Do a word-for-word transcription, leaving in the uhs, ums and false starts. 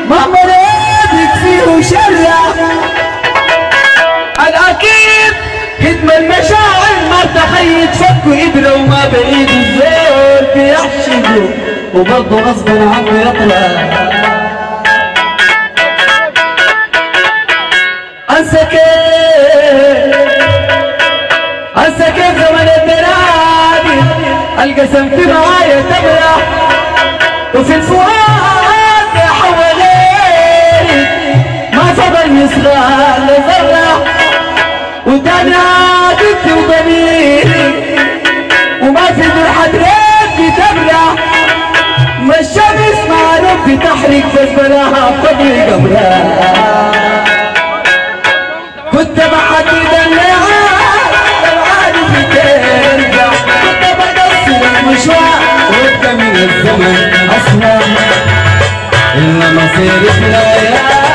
ما مريت فيه شرع الأكيد هدم المشاعر ما تحيد فكوا إبرة وما بعيد الزول بيحشده وبرضه غصبا عنه يطلع. انسى كيف انسى كيف زمن التنادي القسم في معايا تبرع وفي الفؤاد حواليك ما فضل يصغى لذرة وتاني عادتي وضميري وما في فرحة ريت بتبرع ما الشمس مع نبي تحرق فزبلاها بقبري قبرها كنت بحدد الليعان لو عارف ترجع كنت بقصر المشوار وابقى من الزمن اسمع إلا مصيرك لا